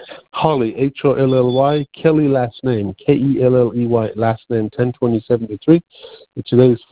Holly, Holly, Kelly, last name, Kelley, last name, 10/20/73. Today is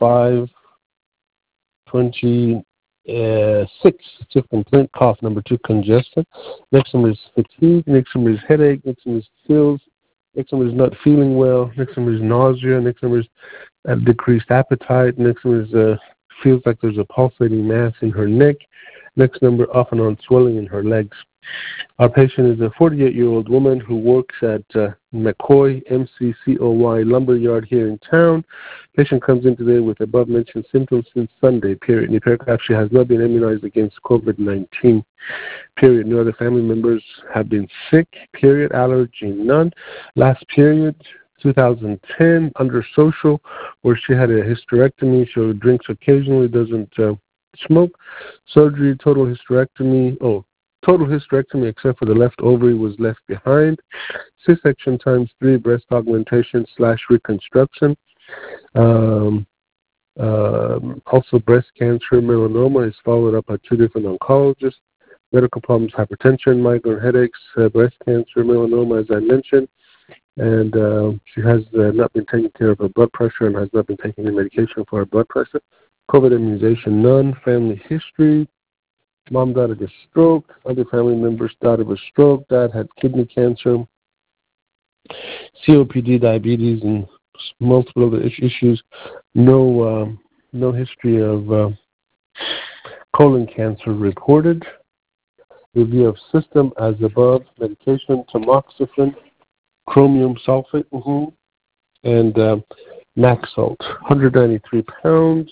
5/26. Stiff complaint, cough. Number 2, congestion. Next number is fatigue. Next number is headache. Next number is chills. Next number is not feeling well. Next number is nausea. Next number is decreased appetite. Next number is feels like there's a pulsating mass in her neck. Next number, off and on swelling in her legs. Our patient is a 48-year-old woman who works at McCoy, MCCOY Lumberyard here in town. Patient comes in today with above-mentioned symptoms since Sunday, period. In the paragraph, she has not been immunized against COVID-19, period. No other family members have been sick, period. Allergy, none. Last period, 2010, under social, where she had a hysterectomy. She drinks occasionally, doesn't smoke. Surgery, total hysterectomy except for the left ovary was left behind. C-section times 3, breast augmentation / reconstruction. Also breast cancer, melanoma is followed up by 2 different oncologists. Medical problems, hypertension, migraine headaches, breast cancer, melanoma, as I mentioned. And she has not been taking care of her blood pressure and has not been taking any medication for her blood pressure. COVID immunization, none. Family history. Mom died of a stroke. Other family members died of a stroke. Dad had kidney cancer, COPD, diabetes, and multiple other issues. No history of colon cancer reported. Review of system as above. Medication, tamoxifen, chromium sulfate, and Maxalt. 193 pounds,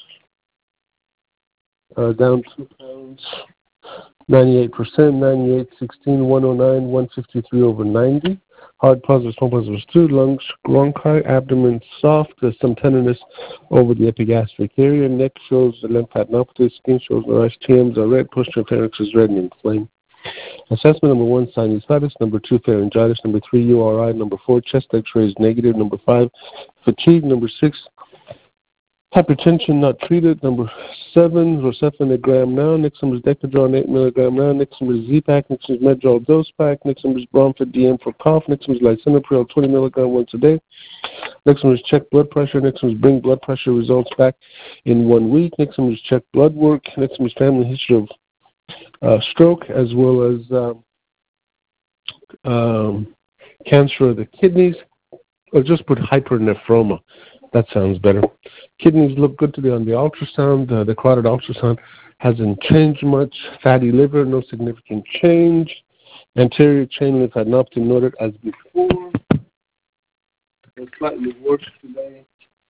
down 2 pounds. 98%, 98, 16, 109, 153 over 90. Heart positive, small positive 2. Lungs, bronchi, abdomen soft. There's some tenderness over the epigastric area. Neck shows lymphadenopathy. Skin shows no TMs are red. Posterior pharynx is red and inflamed. Assessment number 1, sinusitis. Number 2, pharyngitis. Number 3, URI. Number 4, chest X-ray is negative. Number 5, fatigue. Number 6, hypertension not treated. Number 7, Rosefinagram now. Next number is Decadron 8 milligram now. Next number is Z-Pack. Next number is Medrol dose pack. Next number is Bromfid DM for cough. Next number is Lisinopril 20 milligram once a day. Next number is check blood pressure. Next number is bring blood pressure results back in 1 week. Next number is check blood work. Next number is family history of stroke as well as cancer of the kidneys. Or just put hypernephroma. That sounds better. Kidneys look good today on the ultrasound. The carotid ultrasound hasn't changed much. Fatty liver, no significant change. Anterior chain lymphadenopathy noted as before. Slightly worse today.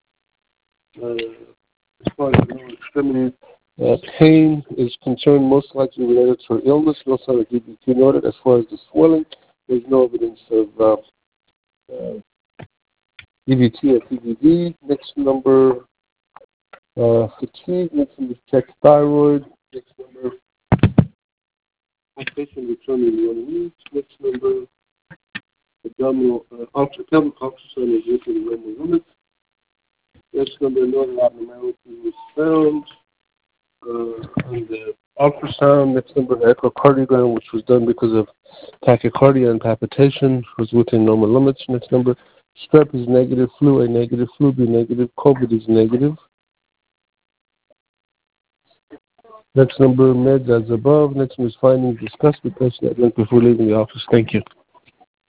As far as lower extremity pain is concerned, most likely related to her illness. No sign of DVT noted. As far as the swelling, there's no evidence of DVT or PVD. Next number, fatigue. Next number, check thyroid. Next number, patient returning in 1 week. Next number, abdominal ultrasound is within normal limits. Next number, no other abnormality was found on the ultrasound. Next number, echocardiogram, which was done because of tachycardia and palpitation, was within normal limits. Next number, strep is negative, flu A negative, flu B negative, COVID is negative. Next number, meds as above. Next number is findings discussed with patient at length before leaving the office. Thank you.